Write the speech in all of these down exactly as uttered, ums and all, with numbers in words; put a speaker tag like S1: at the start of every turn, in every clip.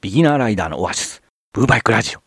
S1: ビギナーライダーのオアシス、ブーバイクラジオ。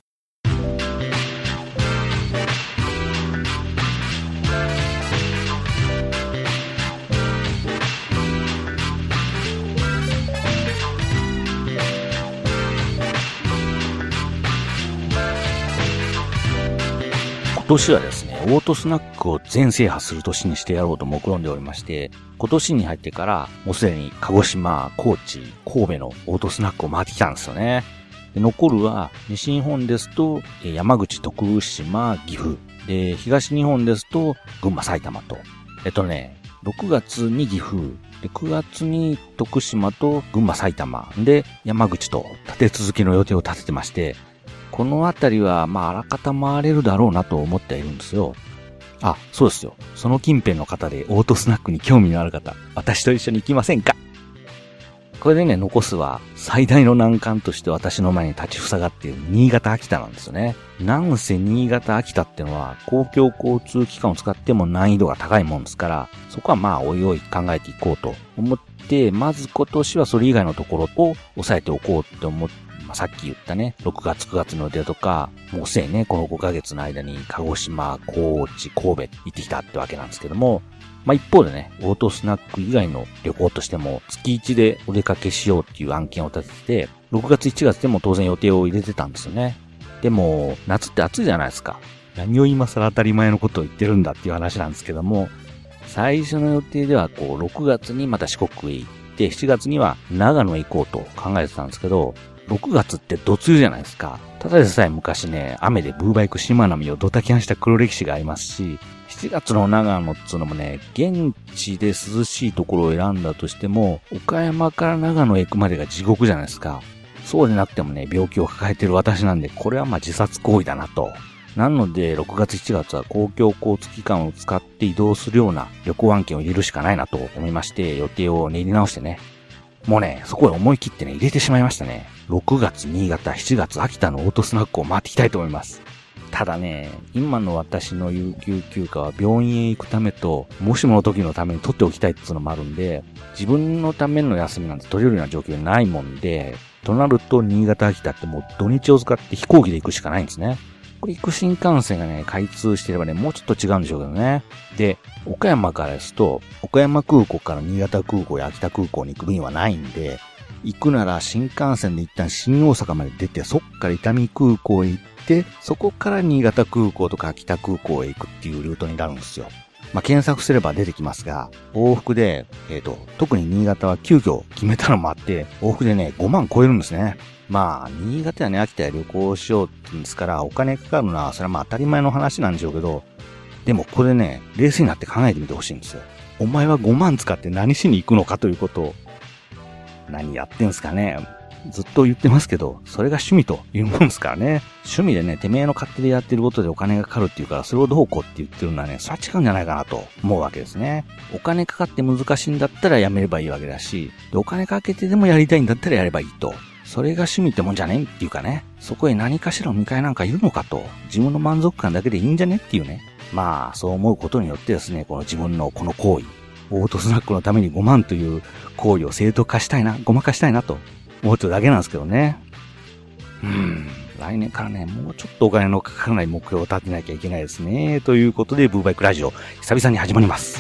S1: 今年はですね、オートスナックを全制覇する年にしてやろうと目論んでおりまして、今年に入ってからもうすでに鹿児島、高知、神戸のオートスナックを回ってきたんですよね。で残るは西日本ですと山口、徳島、岐阜で、東日本ですと群馬、埼玉と、えっとね、ろくがつに岐阜で、くがつに徳島と群馬、埼玉で山口と立て続きの予定を立ててまして、このあたりはまああらかた回れるだろうなと思っているんですよ。あ、そうですよ。その近辺の方でオートスナックに興味のある方、私と一緒に行きませんか？これでね、残すは最大の難関として私の前に立ちふさがっている新潟、秋田なんですよね。なんせ新潟、秋田ってのは公共交通機関を使っても難易度が高いもんですから、そこはまあおいおい考えていこうと思って、まず今年はそれ以外のところを抑えておこうって思って、まあ、さっき言ったね、ろくがつくがつの予定とか、もうすでにね、このごかげつの間に鹿児島、高知、神戸行ってきたってわけなんですけども、まあ一方でね、オートスナック以外の旅行としても月いちでお出かけしようっていう案件を立てて、ろくがつしちがつでも当然予定を入れてたんですよね。でも、夏って暑いじゃないですか。何を今更当たり前のことを言ってるんだっていう話なんですけども、最初の予定ではこう、ろくがつにまた四国へ行って、しちがつには長野へ行こうと考えてたんですけど、ろくがつってどつゆじゃないですか。ただでさえ昔ね、雨でブーバイクしまなみをドタキャンした黒歴史がありますし、しちがつの長野っつうのもね、現地で涼しいところを選んだとしても、岡山から長野へ行くまでが地獄じゃないですか。そうでなくてもね、病気を抱えてる私なんで、これはまあ自殺行為だなと。なので、ろくがつしちがつは公共交通機関を使って移動するような旅行案件を入れるしかないなと思いまして、予定を練り直してね、もうね、そこへ思い切ってね、入れてしまいましたね。ろくがつ新潟、しちがつ秋田のオートスナックを回っていきたいと思います。ただね、今の私の有給休暇は病院へ行くためと、もしもの時のために取っておきたいっていうのもあるんで、自分のための休みなんて取れるような状況ないもんで、となると新潟、秋田ってもう土日を使って飛行機で行くしかないんですね。これ行く新幹線がね、開通してればね、もうちょっと違うんでしょうけどね。で、岡山からですと、岡山空港から新潟空港や秋田空港に行く便はないんで、行くなら新幹線で一旦新大阪まで出て、そっから伊丹空港へ行って、そこから新潟空港とか秋田空港へ行くっていうルートになるんですよ。まあ、検索すれば出てきますが、往復で、えっと、特に新潟は急遽決めたのもあって、往復でね、ごまん超えるんですね。まあ、新潟やね、秋田へ旅行しようって言うんですから、お金かかるのは、それはまあ当たり前の話なんでしょうけど、でもこれね、冷静になって考えてみてほしいんですよ。お前はごまん使って何しに行くのかということを、何やってんすかね。ずっと言ってますけど、それが趣味というもんですからね。趣味でね、てめえの勝手でやってることでお金がかかるっていうから、それをどうこうって言ってるのはね、それは違うんじゃないかなと思うわけですね。お金かかって難しいんだったらやめればいいわけだし、でお金かけてでもやりたいんだったらやればいいと。それが趣味ってもんじゃねっていうかね、そこへ何かしらの見返なんかいるのかと、自分の満足感だけでいいんじゃねっていうね。まあ、そう思うことによってですね、この自分のこの行為、オートスナックのためにごまんという行為を正当化したいな、ごまかしたいなと思ってるだけなんですけどね。うーん、来年からね、もうちょっとお金のかからない目標を立てなきゃいけないですね。ということで、ブーバイクラジオ、久々に始まります。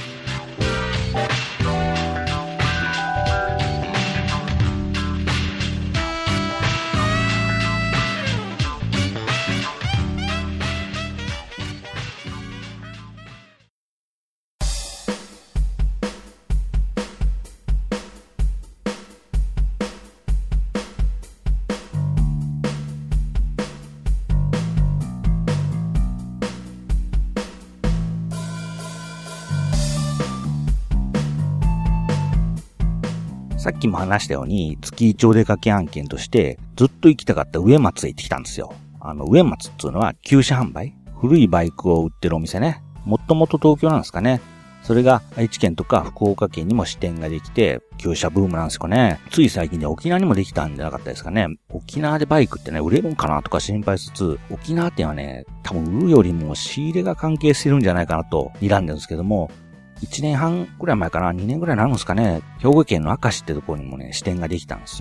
S1: さっきも話したように、月一お出かけ案件として、ずっと行きたかった上松へ行ってきたんですよ。あの、上松っていうのは旧車販売？古いバイクを売ってるお店ね。もともと東京なんですかね。それが愛知県とか福岡県にも支店ができて、旧車ブームなんですかね。つい最近で沖縄にもできたんじゃなかったですかね。沖縄でバイクってね、売れるんかなとか心配しつつ、沖縄店はね、多分売るよりも仕入れが関係してるんじゃないかなと睨んでるんですけども、いちねんはんくらい前かな、にねんくらいになるんですかね、兵庫県の明石ってところにもね、支店ができたんですよ。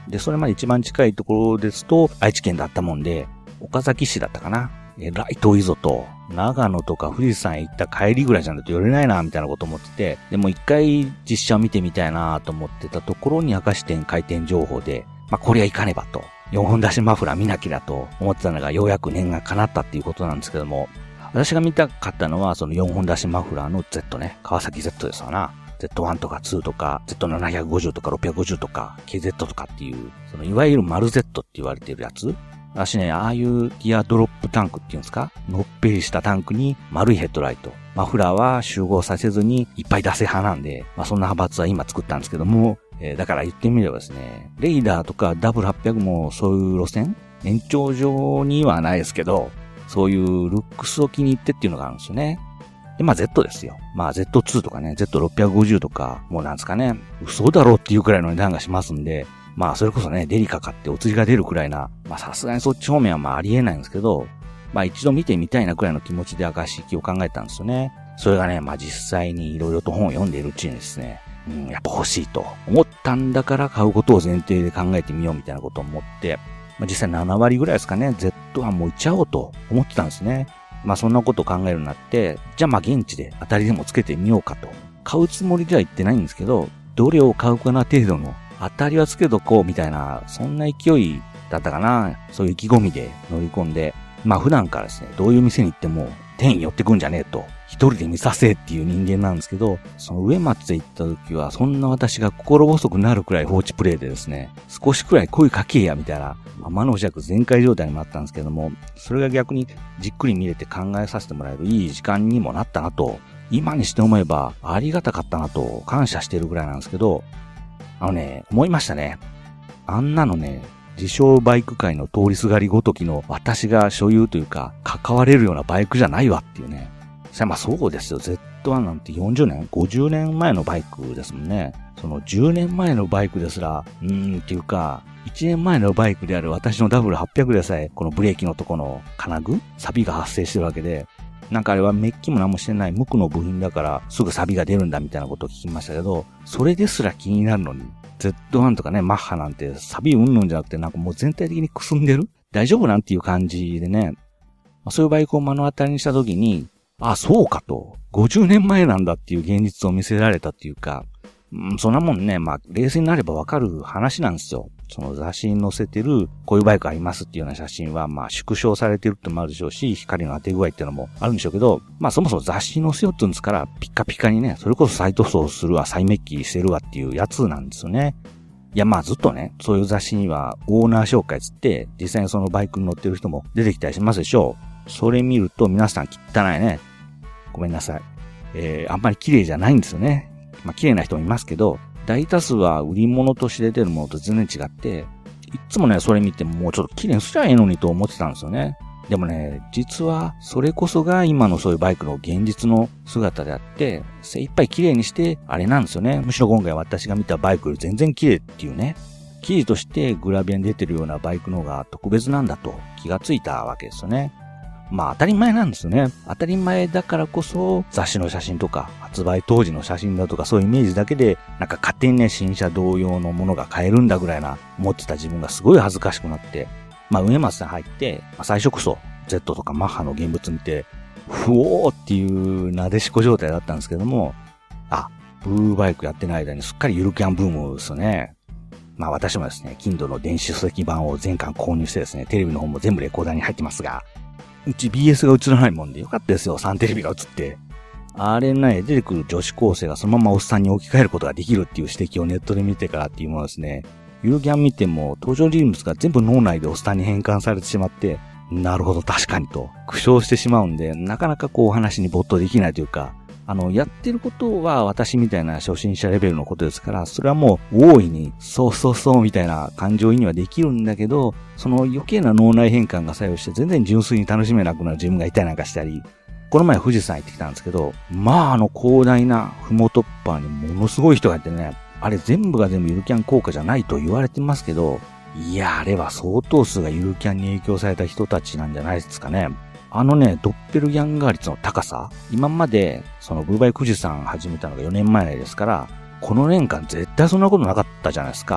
S1: で、それまで一番近いところですと、愛知県だったもんで、岡崎市だったかな。えらい遠いぞと、長野とか富士山へ行った帰りぐらいじゃないと寄れないな、みたいなこと思ってて、でも一回実写を見てみたいなと思ってたところに明石店開店情報で、まあ、これは行かねばと、よんほん出しマフラー見なきゃと思ってたのがようやく念が叶ったっていうことなんですけども、私が見たかったのはそのよんほん出しマフラーの Z ね、川崎 Z ですわな。ゼットワン とかツーとか ゼットななひゃくごじゅう とかろっぴゃくごじゅうとか ケーゼット とかっていう、そのいわゆる丸 Z って言われてるやつ。私ね、ああいうギアドロップタンクっていうんですか、のっぺりしたタンクに丸いヘッドライト。マフラーは集合させずにいっぱい出せ派なんで、まあそんな派閥は今作ったんですけども、えー、だから言ってみればですね、レイダーとか ダブリューはっぴゃく もそういう路線延長上にはないですけど、そういうルックスを気に入ってっていうのがあるんですよね。で、まあ Z ですよ。まあ ゼットツー とかね、ゼットろっぴゃくごじゅう とか、もうなんですかね、嘘だろうっていうくらいの値段がしますんで、まあそれこそね、デリカ買ってお釣りが出るくらいな、まあさすがにそっち方面はまあありえないんですけど、まあ一度見てみたいなくらいの気持ちで明石行きを考えたんですよね。それがね、まあ実際に色々と本を読んでいるうちにですね、うん、やっぱ欲しいと思ったんだから買うことを前提で考えてみようみたいなことを思って、まあ実際ななわりぐらいですかね、Z はもういっちゃおうと思ってたんですね。まあそんなことを考えるようになって、じゃあまあ現地で当たりでもつけてみようかと。買うつもりでは言ってないんですけど、どれを買うかな程度の当たりはつけとこうみたいな、そんな勢いだったかな。そういう意気込みで乗り込んで、まあ普段からですね、どういう店に行っても店員寄ってくんじゃねえと、一人で見させっていう人間なんですけど、その上松へ行った時はそんな私が心細くなるくらい放置プレイでですね、少しくらい声かけやみたいな、天の弱全開状態になったんですけども、それが逆にじっくり見れて考えさせてもらえるいい時間にもなったなと、今にして思えばありがたかったなと感謝してるぐらいなんですけど、あのね、思いましたね。あんなのね、自称バイク界の通りすがりごときの私が所有というか関われるようなバイクじゃないわっていうね。まあそうですよ。ゼットワン なんてよんじゅうねん ?ごじゅうねんまえのバイクですもんね。そのじゅうねんまえのバイクですら、うーんっていうか、いちねんまえのバイクである私の ダブリューはっぴゃく でさえ、このブレーキのとこの金具錆が発生してるわけで、なんかあれはメッキも何もしてない無垢の部品だからすぐ錆が出るんだみたいなことを聞きましたけど、それですら気になるのに、ゼットワン とかね、マッハなんて錆うんぬんじゃなくてなんかもう全体的にくすんでる大丈夫なんていう感じでね、そういうバイクを目の当たりにしたときに、あ、そうかと。ごじゅうねんまえなんだっていう現実を見せられたっていうか、うん、そんなもんね、まあ、冷静になればわかる話なんですよ。その雑誌に載せてる、こういうバイクありますっていうような写真は、まあ、縮小されてるってのもあるでしょうし、光の当て具合っていうのもあるんでしょうけど、まあ、そもそも雑誌に載せようって言うんですから、ピッカピカにね、それこそ再塗装するわ、再メッキしてるわっていうやつなんですよね。いや、まあずっとね、そういう雑誌にはオーナー紹介つって、実際にそのバイクに乗ってる人も出てきたりしますでしょう。それ見ると皆さん汚いね。ごめんなさい。えー、あんまり綺麗じゃないんですよね。まあ綺麗な人もいますけど、大多数は売り物として出てるものと全然違って、いつもね、それ見てもうちょっと綺麗にすりゃいいのにと思ってたんですよね。でもね、実はそれこそが今のそういうバイクの現実の姿であって、精一杯綺麗にしてあれなんですよね。むしろ今回私が見たバイクより全然綺麗っていうね。記事としてグラビアに出てるようなバイクの方が特別なんだと気がついたわけですよね。まあ当たり前なんですよね。当たり前だからこそ雑誌の写真とか発売当時の写真だとかそういうイメージだけでなんか勝手にね新車同様のものが買えるんだぐらいな思ってた自分がすごい恥ずかしくなって、まあ上松さん入って、まあ、最初こそ Z とかマッハの現物見てふおーっていうなでしこ状態だったんですけども、あ、ブーバイクやってない間にすっかりゆるキャンブームですよね。まあ私もですね、Kindle の電子書籍版を全巻購入してですね、テレビの方も全部レコーダーに入ってますが、うち ビーエス が映らないもんでよかったですよ、サンテレビが映って。あれね、出てくる女子高生がそのままおっさんに置き換えることができるっていう指摘をネットで見てからっていうものですね。ゆるキャン見ても登場人物が全部脳内でおっさんに変換されてしまって、なるほど確かにと苦笑してしまうんで、なかなかこうお話に没頭できないというか、あの、やってることは私みたいな初心者レベルのことですから、それはもう大いに、そうそうそうみたいな感情移入はできるんだけど、その余計な脳内変換が作用して全然純粋に楽しめなくなる自分がいたりなんかしたり、この前富士山行ってきたんですけど、まああの広大なふもとっぱにものすごい人がいてね、あれ全部が全部ゆるキャン効果じゃないと言われてますけど、いや、あれは相当数がゆるキャンに影響された人たちなんじゃないですかね。あのね、ドッペルギャンガー率の高さ、今まで、そのブーバイ富士山始めたのがよねんまえですから、この年間絶対そんなことなかったじゃないですか。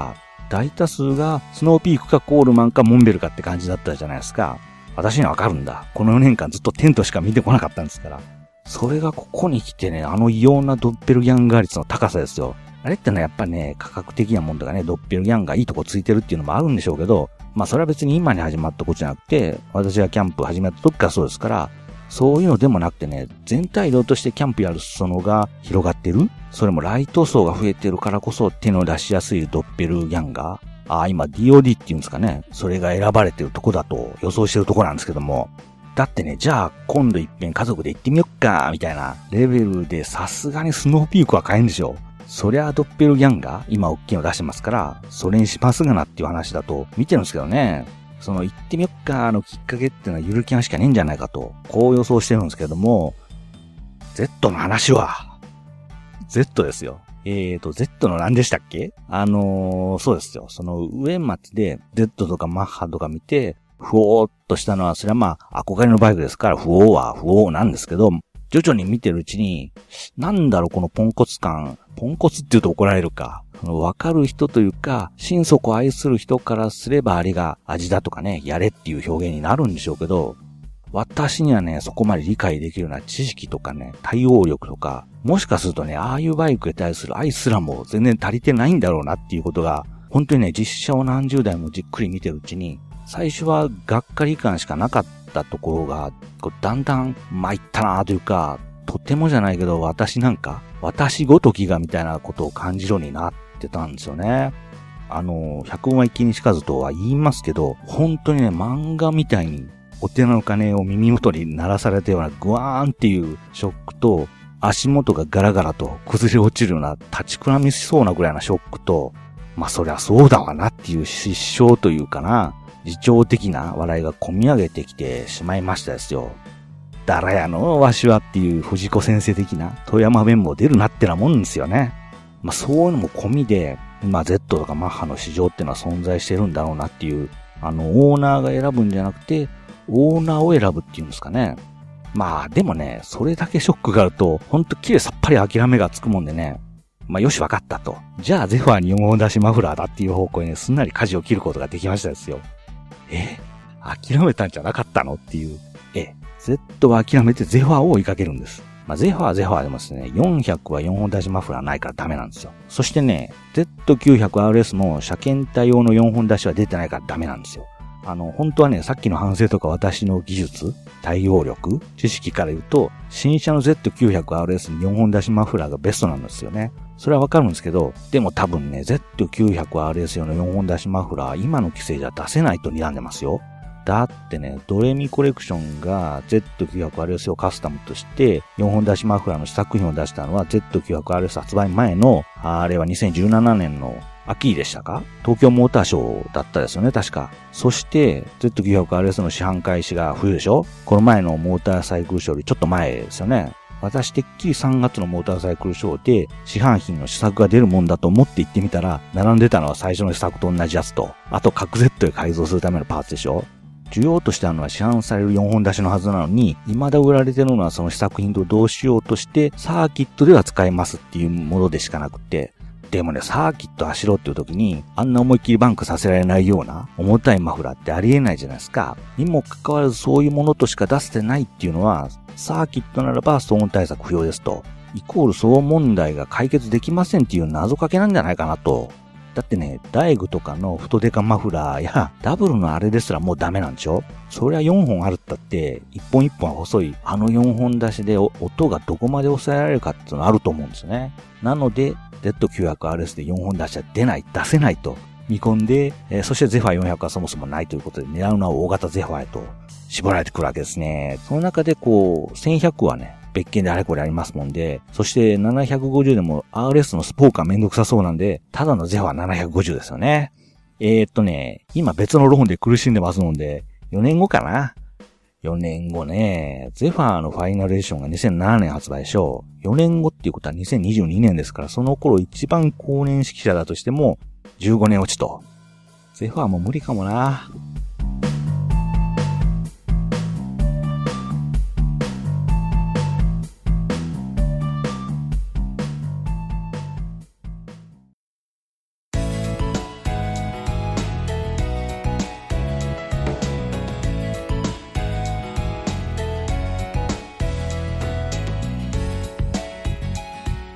S1: 大多数がスノーピークかコールマンかモンベルかって感じだったじゃないですか。私にはわかるんだ。このよねんかんずっとテントしか見てこなかったんですから。それがここに来てね、あの異様なドッペルギャンガー率の高さですよ。あれってのはやっぱね、価格的なもんとかね、ドッペルギャンガーいいとこついてるっていうのもあるんでしょうけど、まあそれは別に今に始まったことじゃなくて、私がキャンプ始めた時からそうですから、そういうのでもなくてね、全体量としてキャンプやる裾野が広がってる。それもライト層が増えてるからこそ手の出しやすいドッペルギャンガー。ああ、今 ディーオーディー っていうんですかね。それが選ばれてるとこだと予想してるとこなんですけども。だってね、じゃあ今度一遍家族で行ってみよっか、みたいなレベルでさすがにスノーピークは買えんでしょ。そりゃドッペルギャンガー、今大きいの出してますから、それにしますがなっていう話だと見てるんですけどね。その行ってみよっかのきっかけっていうのはゆるキャンしかねえんじゃないかと、こう予想してるんですけども、Z の話は、Z ですよ。えーと、Z の何でしたっけ？あのー、そうですよ。その上町で Z とかマッハとか見て、ふおーっとしたのは、それはまあ、憧れのバイクですから、ふおーはふおーなんですけど、徐々に見てるうちに、なんだろうこのポンコツ感、ポンコツって言うと怒られるか。わかる人というか、心底愛する人からすればあれが味だとかね、やれっていう表現になるんでしょうけど、私にはね、そこまで理解できるような知識とかね、対応力とか、もしかするとね、ああいうバイクに対する愛すらも全然足りてないんだろうなっていうことが、本当にね、実車を何十台もじっくり見てるうちに、最初はがっかり感しかなかったところが、こうだんだん参ったなというか、とてもじゃないけど私なんか、私ごときがみたいなことを感じるようになってたんですよね。あの、百聞は一見にしかずとは言いますけど、本当にね、漫画みたいに、お手の鐘を耳元に鳴らされたようなグワーンっていうショックと、足元がガラガラと崩れ落ちるような立ちくらみしそうなぐらいなショックと、まあそりゃそうだわなっていう失笑というかな、自重的な笑いが込み上げてきてしまいましたですよ。だらやのわしはっていう藤子先生的な富山弁も出るなってなもんですよね。まあそういうのも込みで、まあ Z とかマッハの市場っていうのは存在してるんだろうなっていう、あのオーナーが選ぶんじゃなくて、オーナーを選ぶっていうんですかね。まあでもね、それだけショックがあると、ほんと綺麗さっぱり諦めがつくもんでね。まあよしわかったと。じゃあゼファーによんほん出しマフラーだっていう方向にね、すんなり舵を切ることができましたですよ。え諦めたんじゃなかったのっていう。え Z は諦めてゼファーを追いかけるんです。まあゼファーはゼファーでもですね、よんひゃくはよんほん出しマフラーないからダメなんですよ。そしてね、ゼットきゅうひゃくアールエス も車検対応のよんほん出しは出てないからダメなんですよ。あの、本当はね、さっきの反省とか私の技術、対応力、知識から言うと、新車の ゼットきゅうひゃくアールエス によんほん出しマフラーがベストなんですよね。それはわかるんですけど、でも多分ね、ゼットきゅうひゃくアールエス 用のよんほん出しマフラー、今の規制じゃ出せないと睨んでますよ。だってね、ドレミコレクションが ゼットきゅうひゃくアールエス をカスタムとしてよんほん出しマフラーの試作品を出したのは ゼットきゅうひゃくアールエス 発売前の、あれはにせんじゅうななねんの秋でしたか？東京モーターショーだったですよね、確か。そして、ゼットきゅうひゃくアールエス の市販開始が冬でしょ？この前のモーターサイクルショーよりちょっと前ですよね。私てっきりさんがつのモーターサイクルショーで市販品の試作が出るもんだと思って行ってみたら、並んでたのは最初の試作と同じやつと、あと角 Z で改造するためのパーツでしょ？需要としてあるのは市販されるよんほん出しのはずなのに、未だ売られてるのはその試作品と同仕様としてサーキットでは使えますっていうものでしかなくて、でもね、サーキット走ろうっていう時に、あんな思いっきりバンクさせられないような重たいマフラーってありえないじゃないですか。にもかかわらずそういうものとしか出せてないっていうのは、サーキットならば騒音対策不要ですと。イコール騒音問題が解決できませんっていう謎かけなんじゃないかなと。だってね、ダイグとかの太デカマフラーやダブルのあれですらもうダメなんでしょ？そりゃよんほんあるったっていっぽんいっぽん細いあのよんほん出しで音がどこまで抑えられるかっていうのあると思うんですよね。なので ゼットきゅうひゃくアールエス でよんほん出しは出ない、出せないと見込んで、えー、そしてゼファーよんひゃくはそもそもないということで狙うのは大型ゼファーへと絞られてくるわけですね。その中でこうせんひゃくはね、別件であれこれありますもんで、そしてななひゃくごじゅうでも アールエス のスポーカーめんどくさそうなんで、ただのゼファーななひゃくごじゅうですよね。えーっとね、今別のローンで苦しんでますので、よねんごかな。よねんごね、ゼファーのファイナルエディションがにせんななねん発売でしょう。よねんごっていうことはにせんにじゅうにねんですから、その頃一番高年式車だとしてもじゅうごねん落ちと。ゼファーも無理かもな。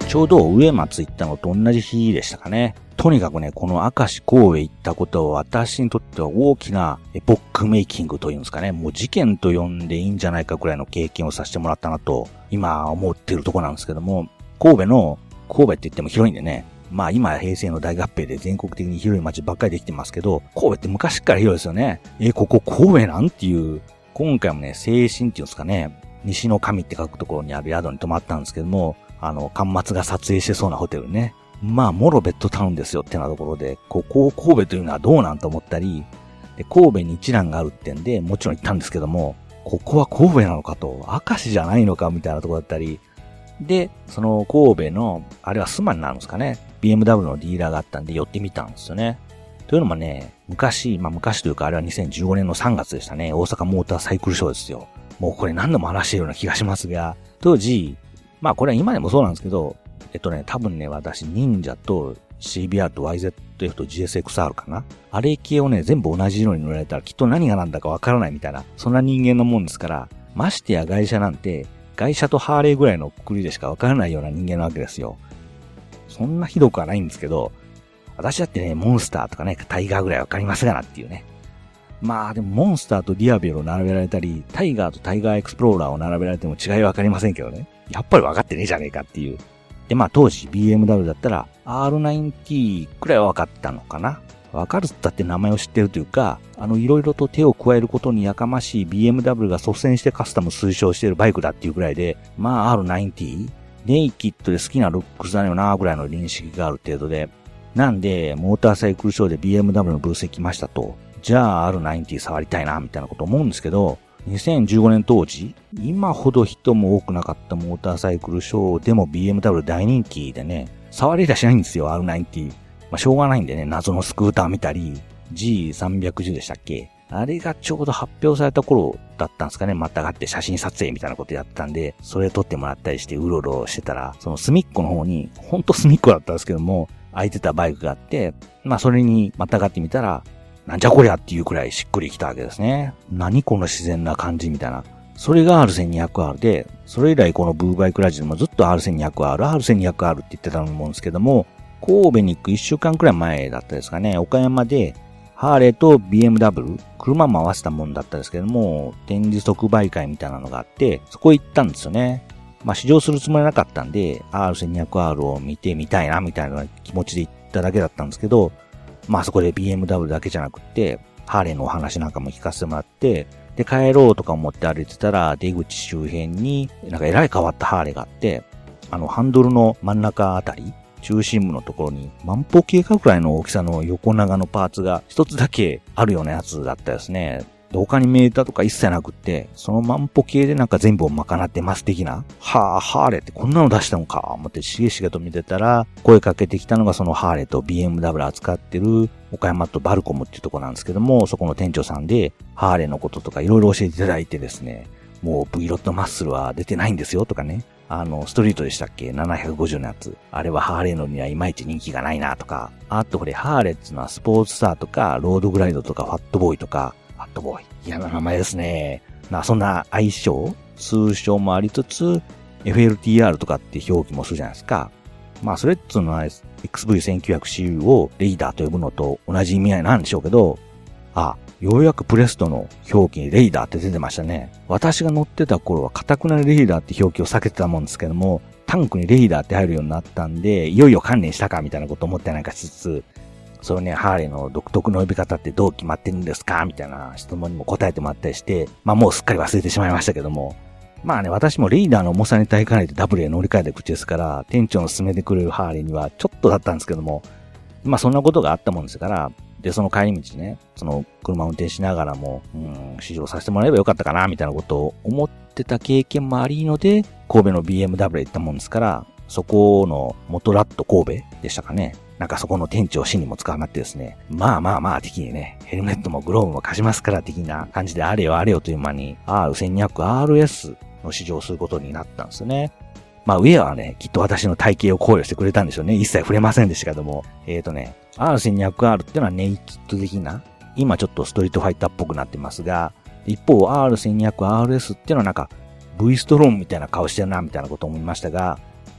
S1: ちょうど上松行ったのと同じ日でしたかね。とにかくね、この明石神戸行ったことは私にとっては大きなエポックメイキングというんですかね。もう事件と呼んでいいんじゃないかくらいの経験をさせてもらったなと、今思ってるとこなんですけども、神戸の、神戸って言っても広いんでね、まあ今平成の大合併で全国的に広い街ばっかりできてますけど、神戸って昔から広いですよね。え、ここ神戸なんていう、今回もね、聖神っていうんですかね、西の神って書くところにある宿に泊まったんですけども、あの、端末が撮影してそうなホテルね。まあ、もろベッドタウンですよってなところで、ここを神戸というのはどうなんと思ったり、で神戸に一蘭があるってんで、もちろん行ったんですけども、ここは神戸なのかと、明石じゃないのかみたいなところだったり、で、その神戸の、あれはスマになるんですかね、ビーエムダブリュー のディーラーがあったんで寄ってみたんですよね。というのもね、昔、まあ昔というかあれはにせんじゅうごねんのさんがつでしたね、大阪モーターサイクルショーですよ。もうこれ何度も話しているような気がしますが、当時、まあこれは今でもそうなんですけど、えっとね、多分ね、私、忍者と シービーアール と ワイゼットエフ と ジーエスエックスアール かな、あれ系をね、全部同じ色に塗られたらきっと何が何だかわからないみたいな、そんな人間のもんですから、ましてや外車なんて、外車とハーレーぐらいのくくりでしかわからないような人間なわけですよ。そんなひどくはないんですけど、私だってね、モンスターとかね、タイガーぐらいわかりますがなっていうね。まあでもモンスターとディアベルを並べられたり、タイガーとタイガーエクスプローラーを並べられても違いはわかりませんけどね。やっぱりわかってねえじゃねえかっていう。で、まあ当時 ビーエムダブリュー だったら アールナインティー くらいは分かったのかな。分かるっつったって名前を知ってるというか、あのいろいろと手を加えることにやかましい ビーエムダブリュー が率先してカスタム推奨しているバイクだっていうくらいで、まあ アールナインティー、ネイキッドで好きなルックスだよなぐらいの認識がある程度で、なんでモーターサイクルショーで ビーエムダブリュー のブースへ来ましたと、じゃあ アールナインティー 触りたいなみたいなこと思うんですけど、にせんじゅうごねん当時、今ほど人も多くなかったモーターサイクルショーでも ビーエムダブリュー 大人気でね、触れりゃしないんですよ、アールナインティー。まあ、しょうがないんでね、謎のスクーター見たり、ジーさんびゃくじゅう でしたっけ？あれがちょうど発表された頃だったんですかね、またがって写真撮影みたいなことやってたんで、それ撮ってもらったりしてうろうろしてたら、その隅っこの方に、ほんと隅っこだったんですけども、空いてたバイクがあって、まあそれにまたがってみたら、なんじゃこりゃっていうくらいしっくりきたわけですね。何この自然な感じみたいな。それが アールせんにひゃくアール で、それ以来このブーバイクラジオもずっと アールせんにひゃくアール、アールせんにひゃくアール って言ってたと思うんですけども、神戸に行くいっしゅうかんくらい前だったですかね、岡山で、ハーレーと ビーエムダブリュー、車も合わせたもんだったんですけども、展示即売会みたいなのがあって、そこ行ったんですよね。まあ試乗するつもりなかったんで、アールせんにひゃくアール を見てみたいな、みたいな気持ちで行っただけだったんですけど、まあそこで ビーエムダブリュー だけじゃなくって、ハーレーのお話なんかも聞かせてもらって、で帰ろうとか思って歩いてたら、出口周辺に、なんかえらい変わったハーレーがあって、あのハンドルの真ん中あたり、中心部のところに万歩計かくらいの大きさの横長のパーツが一つだけあるようなやつだったですね。で他にメーターとか一切なくって、その万歩計でなんか全部を賄ってます的な。はぁ、ハーレーってこんなの出したのか、思ってしげしげと見てたら、声かけてきたのがそのハーレーと ビーエムダブリュー 扱ってる岡山とバルコムっていうところなんですけども、そこの店長さんで、ハーレーのこととかいろいろ教えていただいてですね、もう V ロットマッスルは出てないんですよとかね。あの、ストリートでしたっけ ?ななひゃくごじゅう のやつ。あれはハーレーのにはいまいち人気がないなとか。あとこれハーレーっていうのはスポーツスターとか、ロードグライドとか、ファットボーイとか、ファットボーイ。嫌な名前ですね。まあそんな愛称、通称もありつつ、エフエルティーアール とかって表記もするじゃないですか。まあそれっつうのは エックスブイせんきゅうひゃくシーユー をレイダーと呼ぶのと同じ意味合いなんでしょうけど、あ、ようやくプレストの表記にレイダーって出てましたね。私が乗ってた頃は固くなにレイダーって表記を避けてたもんですけども、タンクにレイダーって入るようになったんで、いよいよ観念したかみたいなこと思ってなんかしつつ、そのね、ハーレーの独特の呼び方ってどう決まってるんですかみたいな質問にも答えてもらったりして、まあもうすっかり忘れてしまいましたけども、まあね、私もレイダーの重さに耐えかねてダブルへ乗り換えた口ですから、店長の勧めてくれるハーレーにはちょっとだったんですけども、まあそんなことがあったもんですから、で、その帰り道ね、その車を運転しながらも、うん、試乗させてもらえばよかったかな、みたいなことを思ってた経験もありので、神戸の ビーエムダブリュー 行ったもんですから、そこの元ラット神戸でしたかね。なんかそこの店長氏にも捕まってですね、まあまあまあ的にね、ヘルメットもグローブも貸しますから的な感じであれよあれよという間に アールせんにひゃくアールエス の試乗をすることになったんですよね。まあ上はね、きっと私の体型を考慮してくれたんでしょうね。一切触れませんでしたけども。えーとね、アールせんにひゃくアール ってのはネイキッド的な、今ちょっとストリートファイターっぽくなってますが、一方 アールせんにひゃくアールエス ってのはなんか V ストロームみたいな顔してるなみたいなことを思いましたが、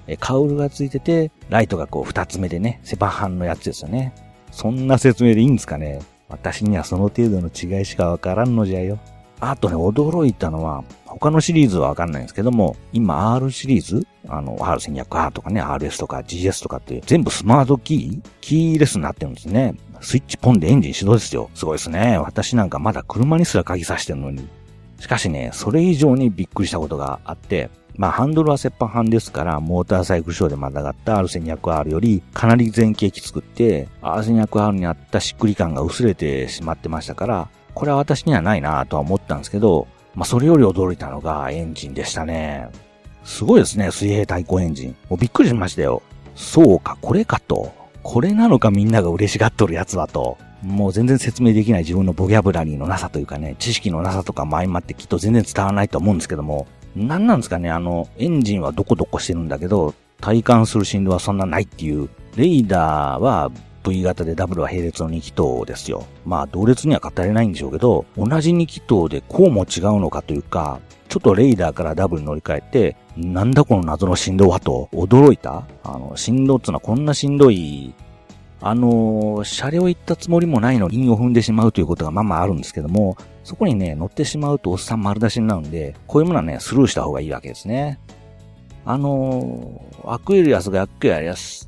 S1: えカウルがついてて、ライトがこう二つ目でね、セパハンのやつですよね。そんな説明でいいんですかね。私にはその程度の違いしかわからんのじゃよ。あとね、驚いたのは、他のシリーズはわかんないんですけども、今 アール シリーズあの、アールせんにひゃくアール とかね、アールエス とか ジーエス とかって全部スマートキーキーレスになってるんですね。スイッチポンでエンジン始動ですよ。すごいですね。私なんかまだ車にすら鍵さしてるのに。しかしね、それ以上にびっくりしたことがあって、まあハンドルは折半半ですから、モーターサイクルショーでまたがった アールせんにひゃくアール よりかなり前傾きつくって、アールせんにひゃくアール にあったしっくり感が薄れてしまってましたから、これは私にはないなぁとは思ったんですけど、まあそれより驚いたのがエンジンでしたね。すごいですね、水平対向エンジン。もうびっくりしましたよ。そうか、これかと。これなのかみんなが嬉しがっとるやつはと。もう全然説明できない自分のボキャブラリーのなさというかね、知識のなさとかも相まってきっと全然伝わらないと思うんですけども、なんなんですかね、あの、エンジンはどこどこしてるんだけど、体感する振動はそんなないっていう、レーダーは V 型で W は並列のに気筒ですよ。まあ同列には語れないんでしょうけど、同じに気筒でこうも違うのかというか、ちょっとレーダーから W に乗り換えて、なんだこの謎の振動はと驚いた。あの、振動っていうのはこんなしんどい、あの、車両行ったつもりもないのに韻を踏んでしまうということがまあまああるんですけども、そこにね、乗ってしまうとおっさん丸出しになるんで、こういうものはね、スルーした方がいいわけですね。あの、アクエリアスがアクエリアス。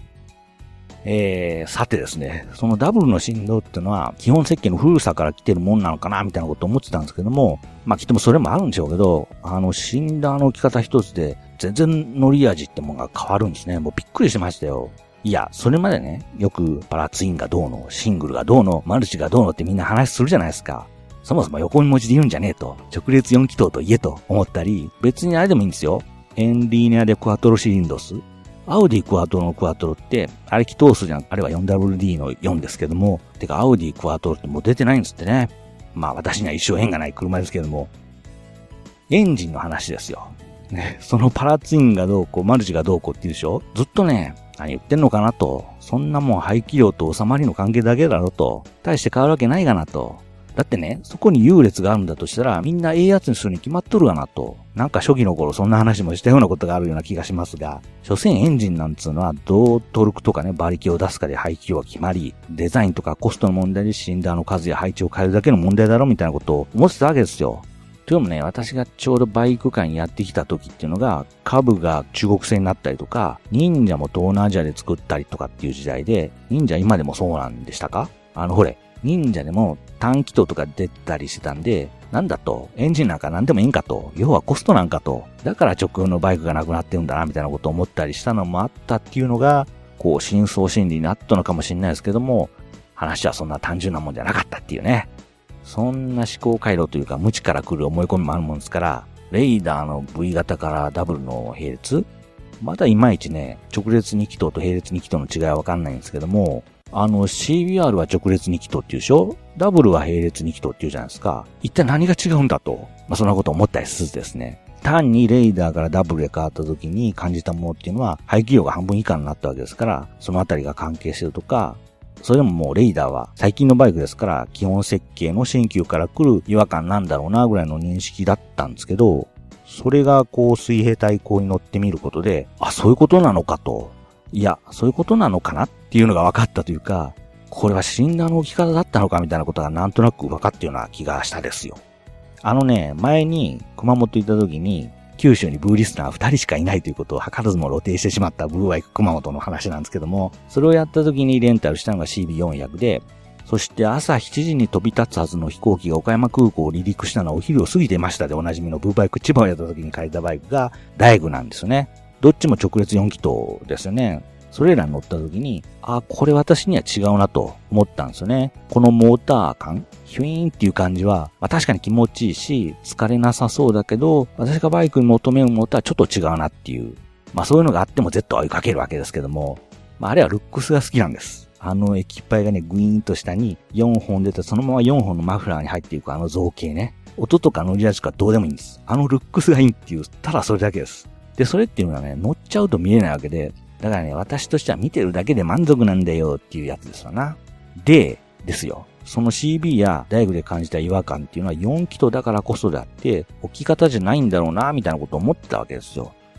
S1: えー、さてですね、そのダブルの振動っていうのは基本設計の古さから来てるもんなのかなみたいなことを思ってたんですけども、まあきっともそれもあるんでしょうけど、あの振動の置き方一つで全然乗り味ってものが変わるんですね。もうびっくりしましたよ。いや、それまでね、よくパラツインがどうの、シングルがどうの、マルチがどうのってみんな話するじゃないですか。そもそも横文字で言うんじゃねえと、直列よん気筒と言えと思ったり、別にあれでもいいんですよ。エンリーネアでクワトロシリンドス。アウディクワトロのクワトロって、あれ気筒数じゃん。あれは フォーダブリューディー のよんですけども、てかアウディクワトロってもう出てないんですってね。まあ私には一生縁がない車ですけども。エンジンの話ですよ。ね、そのパラツインがどうこう、マルチがどうこうって言うでしょ？ずっとね、何言ってんのかなと。そんなもん排気量と収まりの関係だけだろと。大して変わるわけないがなと。だってね、そこに優劣があるんだとしたら、みんなええやつにするに決まっとるがなと。なんか初期の頃そんな話もしたようなことがあるような気がしますが、所詮エンジンなんつうのはどうトルクとかね、馬力を出すかで排気量が決まり、デザインとかコストの問題でシリンダーの数や配置を変えるだけの問題だろみたいなことを思ってたわけですよ。というのもね、私がちょうどバイク界にやってきた時っていうのが、カブが中国製になったりとか、忍者も東南アジアで作ったりとかっていう時代で、忍者今でもそうなんでしたか？あのほれ、忍者でも短気筒とか出たりしてたんで、なんだと、エンジンなんかなんでもいいんかと、要はコストなんかと、だから直運のバイクがなくなってるんだなみたいなことを思ったりしたのもあったっていうのが、こう深層心理になったのかもしれないですけども、話はそんな単純なもんじゃなかったっていうね。そんな思考回路というか無知から来る思い込みもあるもんですから、レーダーの V 型からダブルの並列、まだいまいちね、直列に気筒と並列に気筒の違いはわかんないんですけども、あの シービーアール は直列に気筒っていうでしょ？ダブルは並列に気筒っていうじゃないですか。一体何が違うんだと。まあ、そんなこと思ったりするですね。単にレーダーからダブルへ変わった時に感じたものっていうのは排気量が半分以下になったわけですから、そのあたりが関係してるとか、それでももうレーダーは最近のバイクですから基本設計の新旧から来る違和感なんだろうなぐらいの認識だったんですけど、それがこう水平対向に乗ってみることで、あ、そういうことなのかと。いや、そういうことなのかなっていうのが分かったというか、これはシリンダーの置き方だったのかみたいなことがなんとなく分かったような気がしたですよ。あのね、前に熊本行った時に九州にブーリスナーふたりしかいないということを図らずも露呈してしまったブーバイク熊本の話なんですけども、それをやった時にレンタルしたのが シービーよんひゃく で、そして朝しちじに飛び立つはずの飛行機が岡山空港を離陸したのはお昼を過ぎてましたでおなじみのブーバイク千葉をやった時に借りたバイクがダイグなんですよね。どっちも直列よん気筒ですよね。それらに乗った時に、あ、これ私には違うなと思ったんですよね。このモーター感、ヒュイーンっていう感じは、まあ、確かに気持ちいいし、疲れなさそうだけど、私がバイクに求めるものとはちょっと違うなっていう。まあそういうのがあっても Z は追いかけるわけですけども、まああれはルックスが好きなんです。あの液いっぱいがね、グイーンと下によんほん出て、そのままよんほんのマフラーに入っていくあの造形ね。音とか乗り味とかどうでもいいんです。あのルックスがいいっていう、ただそれだけです。で、それっていうのはね、乗っちゃうと見えないわけで、だからね、私としては見てるだけで満足なんだよっていうやつですわな。で、ですよ。その シービー やダイグで感じた違和感っていうのはよん気筒だからこそであって、置き方じゃないんだろうな、みたいなことを思ってたわけですよ。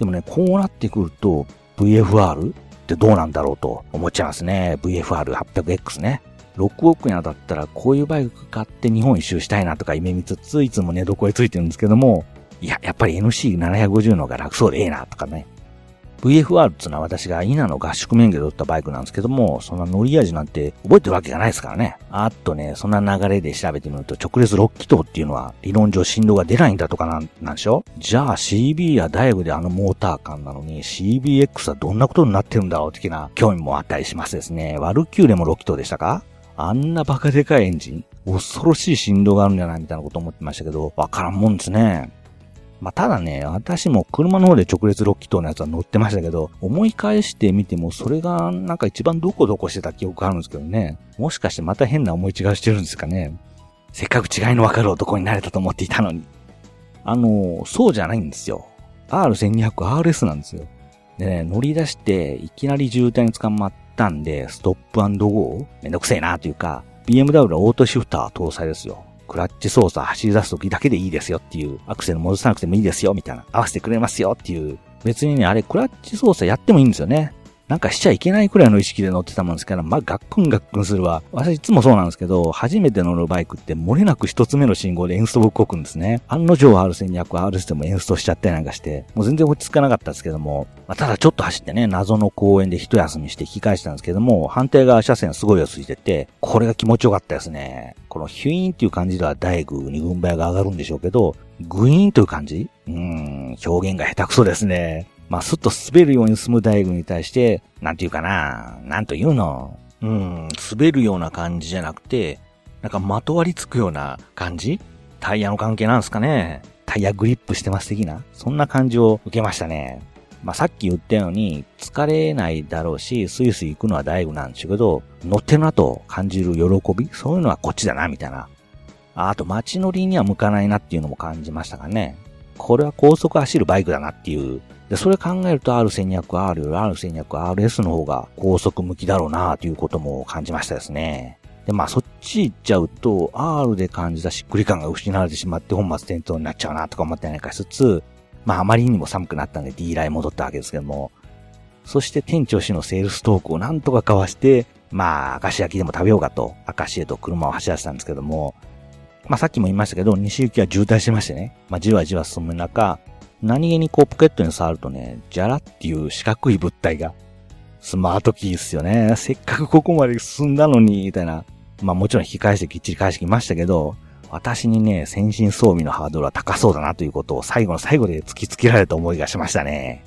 S1: でもね、こうなってくると ブイエフアール ってどうなんだろうと思っちゃいますね。ブイエフアールはっぴゃくエックス ね。ろくおくえん当たったらこういうバイク買って日本一周したいなとか夢見つつ、いつも寝床へついてるんですけども、いや、やっぱり エヌシーななひゃくごじゅう の方が楽そうでええなとかね。ブイエフアール っていうのは私が稲の合宿免許で乗ったバイクなんですけども、そんな乗り味なんて覚えてるわけがないですからね。あとね、そんな流れで調べてみると、直列ろっきとうっていうのは理論上振動が出ないんだとかなん、なんでしょ？じゃあ シービー やダイブであのモーター感なのに シービーエックス はどんなことになってるんだろう的な興味もあったりしますですね。ワルキューレもろっきとうでしたか？あんなバカでかいエンジン、恐ろしい振動があるんじゃないみたいなこと思ってましたけど、わからんもんですね。まあ、ただね、私も車の方で直列ろっきとうのやつは乗ってましたけど、思い返してみてもそれがなんか一番ドコドコしてた記憶があるんですけどね。もしかしてまた変な思い違いしてるんですかね。せっかく違いのわかる男になれたと思っていたのに。あの、そうじゃないんですよ。アールせんにひゃくアールエス なんですよ。でね、乗り出していきなり渋滞に捕まったんで、ストップ&ゴーめんどくせえなというか、ビーエムダブリュー はオートシフター搭載ですよ。クラッチ操作走り出す時だけでいいですよっていう、アクセル戻さなくてもいいですよみたいな、合わせてくれますよっていう、別にね、あれクラッチ操作やってもいいんですよね。なんかしちゃいけないくらいの意識で乗ってたもんですから、まあ、ガックンガックンするわ。私いつもそうなんですけど、初めて乗るバイクって漏れなく一つ目の信号でエンストぶっこくんですね。案の定 アールせんにひゃくアールエス でもエンストしちゃったりなんかして、もう全然落ち着かなかったですけども、まあ、ただちょっと走ってね、謎の公園で一休みして引き返したんですけども、反対側車線すごいついてて、これが気持ちよかったですね。このヒュイーンっていう感じでは大工に軍配が上がるんでしょうけど、グイーンという感じ？うーん、表現が下手くそですね。まあ、すっと滑るように進む大工に対して、なんていうかな、なんというの、うん、滑るような感じじゃなくて、なんかまとわりつくような感じ？タイヤの関係なんですかね。タイヤグリップしてます的な、そんな感じを受けましたね。まあ、さっき言ったように、疲れないだろうし、スイスイ行くのは大工なんですけど、乗ってるなと感じる喜び、そういうのはこっちだな、みたいな。あと、街乗りには向かないなっていうのも感じましたかね。これは高速走るバイクだなっていう。で、それ考えると アールせんにひゃくアール より アールせんにひゃくアールエス の方が高速向きだろうなということも感じましたですね。で、まあそっち行っちゃうと R で感じたしっくり感が失われてしまって本末転倒になっちゃうなとか思ったりなんかしつつ、まああまりにも寒くなったんで D ライン戻ったわけですけども、そして店長氏のセールストークをなんとかかわして、まあ明石焼きでも食べようかと明石へと車を走らせたんですけども、まあさっきも言いましたけど西行きは渋滞してましてね、まあじわじわ進む中、何気にこうポケットに触るとね、ジャラっていう四角い物体が、スマートキーっすよね。せっかくここまで進んだのに、みたいな。まあもちろん引き返してきっちり返してきましたけど、私にね、先進装備のハードルは高そうだなということを最後の最後で突きつけられた思いがしましたね。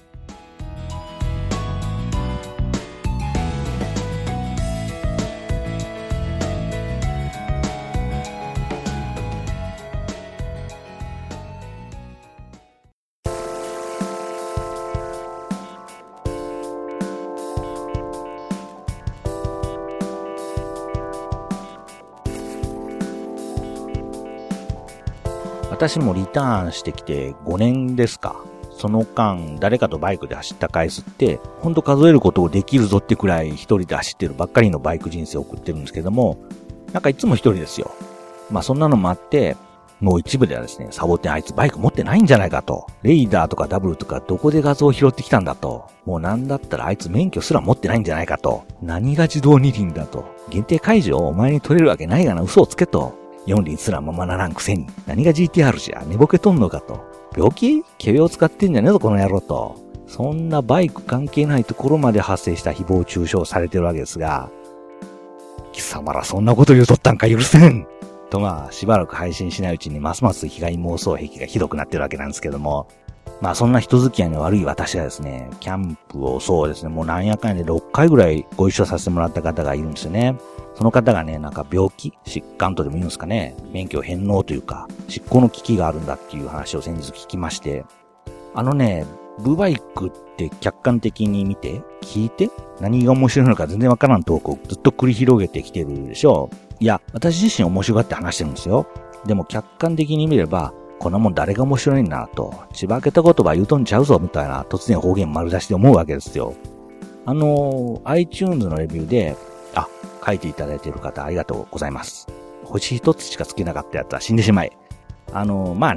S1: 私もリターンしてきてごねんですか。その間、誰かとバイクで走った回数って、ほんと数えることをできるぞってくらい一人で走ってるばっかりのバイク人生を送ってるんですけども、なんかいつも一人ですよ。まあそんなのもあって、もう一部ではですね、サボテンあいつバイク持ってないんじゃないかと。レイダーとかダブルとかどこで画像を拾ってきたんだと。もうなんだったらあいつ免許すら持ってないんじゃないかと。何が自動二輪だと。限定解除をお前に取れるわけないがな、嘘をつけと。四輪すらままならんくせに。何が ジーティーアール じゃ、寝ぼけとんのかと。病気？毛病使ってんじゃねえぞこの野郎と。そんなバイク関係ないところまで発生した誹謗中傷されてるわけですが、貴様らそんなこと言うとったんか許せんとまあしばらく配信しないうちにますます被害妄想癖がひどくなってるわけなんですけども、まあそんな人付き合いの悪い私はですね、キャンプをそうですね、もうなんやかんやでろっかいぐらいご一緒させてもらった方がいるんですよね。その方がね、なんか病気、疾患とでも言うんですかね、免許返納というか、執行の危機があるんだっていう話を先日聞きまして、あのね、ブバイクって客観的に見て、聞いて、何が面白いのか全然わからんトークをずっと繰り広げてきてるでしょ。いや、私自身面白がって話してるんですよ。でも客観的に見れば、こんなもん誰が面白いんだと、ちばけた言葉言うとんちゃうぞみたいな突然方言丸出しで思うわけですよ。あの、iTunes のレビューで、あ、書いていただいている方ありがとうございます。星一つしかつけなかったやつは死んでしまえ。あの、まあね、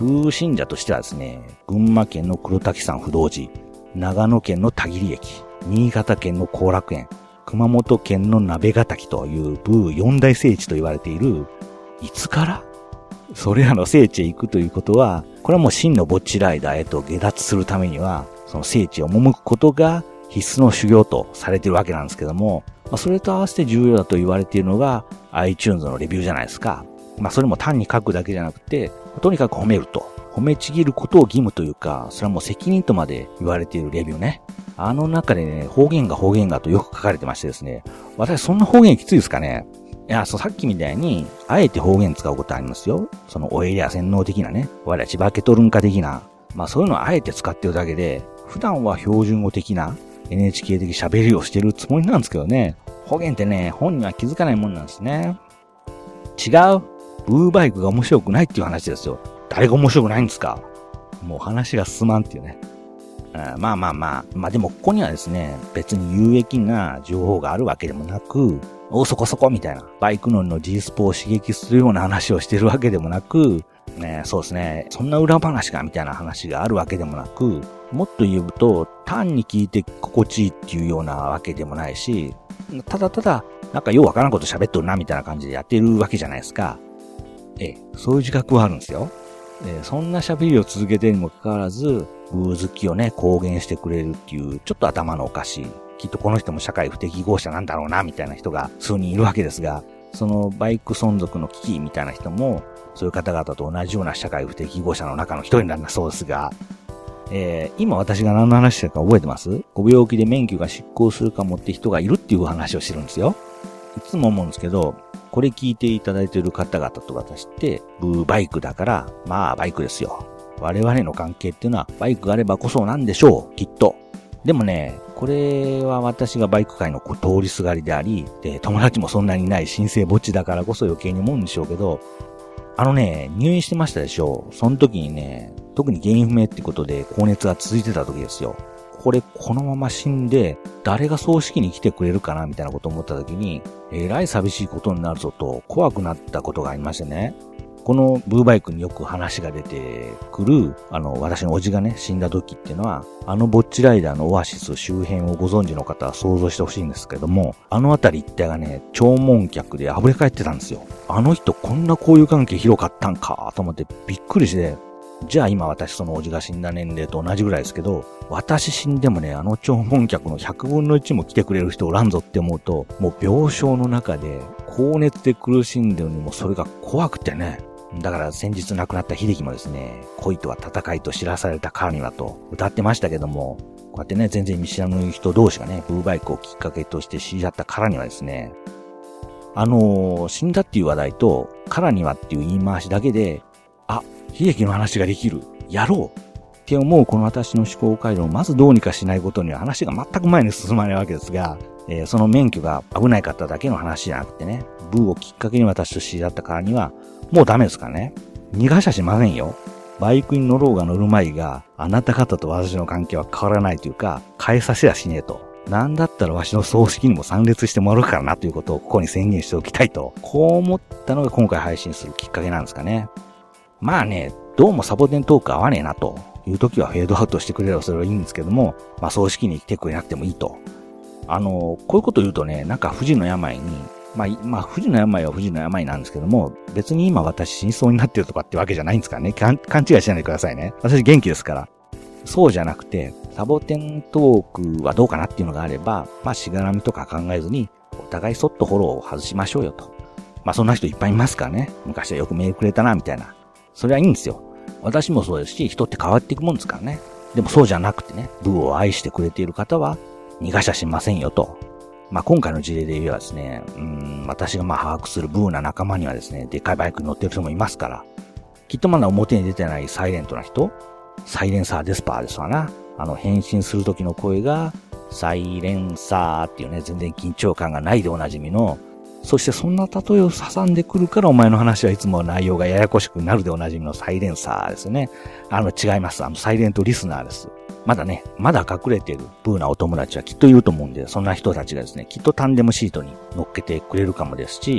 S1: ブー信者としてはですね、群馬県の黒滝山不動寺、長野県の田切駅、新潟県の後楽園、熊本県の鍋ヶ滝というブー四大聖地と言われている、いつからそれらの聖地へ行くということは、これはもう真のぼっちライダーへと下脱するためには、その聖地を赴くことが必須の修行とされているわけなんですけども、まあ、それと合わせて重要だと言われているのが iTunes のレビューじゃないですか。まあそれも単に書くだけじゃなくて、とにかく褒めると。褒めちぎることを義務というか、それはもう責任とまで言われているレビューね。あの中でね、方言が方言がとよく書かれてましてですね、私そんな方言きついですかね。いや、そう、さっきみたいに、あえて方言使うことありますよ。その、おえりや洗脳的なね、我ら千葉ケトルンカ的な、まあそういうのをあえて使ってるだけで、普段は標準語的な エヌエイチケー 的喋りをしてるつもりなんですけどね、方言ってね、本には気づかないもんなんですね。違う。ブーバイクが面白くないっていう話ですよ。誰が面白くないんですか？もう話が進まんっていうね。あまあまあまあ。まあでもここにはですね、別に有益な情報があるわけでもなく、おそこそこみたいな、バイク乗りの G スポを刺激するような話をしてるわけでもなく、ね、そうですね、そんな裏話かみたいな話があるわけでもなく、もっと言うと、単に聞いて心地いいっていうようなわけでもないし、ただただ、なんかようわからんこと喋っとるなみたいな感じでやってるわけじゃないですか。ええ、そういう自覚はあるんですよ。えそんな喋りを続けてるにもかかわらず、ブー好きをね、公言してくれるっていう、ちょっと頭のおかしい。きっとこの人も社会不適合者なんだろうな、みたいな人が数人いるわけですが、そのバイク存続の危機みたいな人も、そういう方々と同じような社会不適合者の中の一人なんだそうですが、えー、今私が何の話してるか覚えてます？ご病気で免許が失効するかもって人がいるっていう話をしてるんですよ。いつも思うんですけど、これ聞いていただいている方々と私って、ブーバイクだから、まあバイクですよ。我々の関係っていうのはバイクがあればこそなんでしょう、きっと。でもね、これは私がバイク界の通りすがりであり、で、友達もそんなにない新生ぼっちだからこそ余計に思うんでしょうけど、あのね、入院してましたでしょ。その時にね、特に原因不明ってことで高熱が続いてた時ですよ。これこのまま死んで誰が葬式に来てくれるかなみたいなことを思った時に、えらい寂しいことになるぞと怖くなったことがありましてね。このブーバイクによく話が出てくる、あの、私の叔父がね、死んだ時っていうのは、あのぼっちライダーのオアシス周辺をご存知の方は想像してほしいんですけども、あの辺り一帯がね、弔問客で溢れ返ってたんですよ。あの人こんな交友関係広かったんかと思ってびっくりして、じゃあ今私その叔父が死んだ年齢と同じぐらいですけど、私死んでもね、あの弔問客のひゃくぶんのいちも来てくれる人おらんぞって思うと、もう病床の中で高熱で苦しんでるのにもそれが怖くてね。だから先日亡くなった秀樹もですね、恋とは戦いと知らされたからにはと歌ってましたけども、こうやってね、全然見知らぬ人同士がね、ブーバイクをきっかけとして知り合ったからにはですね、あのー、死んだっていう話題と、からにはっていう言い回しだけで、あ、秀樹の話ができる、やろうって思うこの私の思考回路をまずどうにかしないことには話が全く前に進まないわけですが、えー、その免許が危ないかっただけの話じゃなくてね、ブーをきっかけに私と知り合ったからには、もうダメですからね。逃がしゃしませんよ。バイクに乗ろうが乗るまいが、あなた方と私の関係は変わらないというか、変えさせやしねえと。なんだったらわしの葬式にも参列してもらうからなということをここに宣言しておきたいと。こう思ったのが今回配信するきっかけなんですかね。まあね、どうもサボテントーク合わねえなという時はフェードアウトしてくれればそれはいいんですけども、まあ葬式に来てくれなくてもいいと。あの、こういうこと言うとね、なんか不治の病に、まあ、まあ、不治の病は不治の病なんですけども、別に今私死にそうになってるとかってわけじゃないんですからね。勘違いしないでくださいね。私元気ですから。そうじゃなくて、サボテントークはどうかなっていうのがあれば、まあ、しがらみとか考えずに、お互いそっとフォローを外しましょうよと。まあ、そんな人いっぱいいますからね。昔はよくメールくれたな、みたいな。それはいいんですよ。私もそうですし、人って変わっていくもんですからね。でもそうじゃなくてね、ブーを愛してくれている方は、逃がしゃしませんよと。まあ、今回の事例で言えばですね、うーん、私がまあ把握するブーな仲間にはですね、でっかいバイクに乗ってる人もいますから、きっとまだ表に出てないサイレントな人、サイレンサーデスパーですわな。あの、変身する時の声が、サイレンサーっていうね、全然緊張感がないでおなじみの、そしてそんな例えを挟んでくるからお前の話はいつも内容がややこしくなるでおなじみのサイレンサーですね。あの、違います。あの、サイレントリスナーです。まだね、まだ隠れているブーなお友達はきっといると思うんで、そんな人たちがですね、きっとタンデムシートに乗っけてくれるかもですし、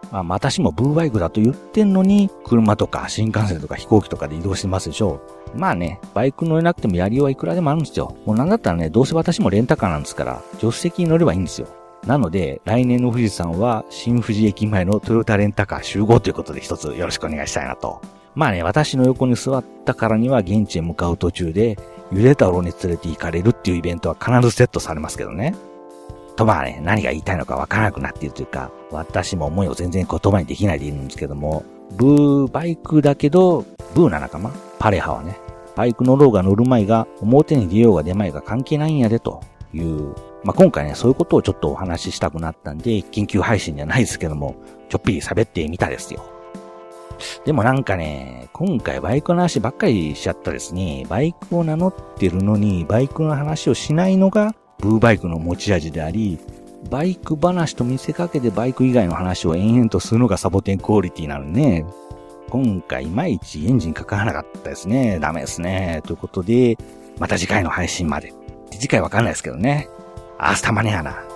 S1: まあ、私もブーバイクだと言ってんのに、車とか新幹線とか飛行機とかで移動してますでしょ。まあね、バイク乗れなくてもやりようはいくらでもあるんですよ。もうなんだったらね、どうせ私もレンタカーなんですから、助手席に乗ればいいんですよ。なので、来年の富士山は、新富士駅前のトヨタレンタカー集合ということで一つよろしくお願いしたいなと。まあね、私の横に座ったからには現地へ向かう途中で、ゆで太郎に連れて行かれるっていうイベントは必ずセットされますけどね。とまあね、何が言いたいのかわからなくなっているというか、私も思いを全然言葉にできないでいるんですけども、ブーバイクだけど、ブーな仲間パレハはね、バイク乗ろうが乗るまいが、表に出ようが出まいが関係ないんやでという、まあ今回ね、そういうことをちょっとお話ししたくなったんで、緊急配信じゃないですけども、ちょっぴり喋ってみたですよ。でもなんかね、今回バイクの話ばっかりしちゃったですね。バイクを名乗ってるのに、バイクの話をしないのが、ブーバイクの持ち味であり、バイク話と見せかけてバイク以外の話を延々とするのがサボテンクオリティなのね。今回いまいちエンジンかからなかったですね。ダメですね。ということで、また次回の配信まで。次回わかんないですけどね。明日マネやな。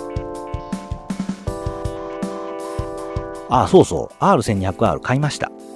S1: あ、そうそう。アールせんにひゃくアール 買いました。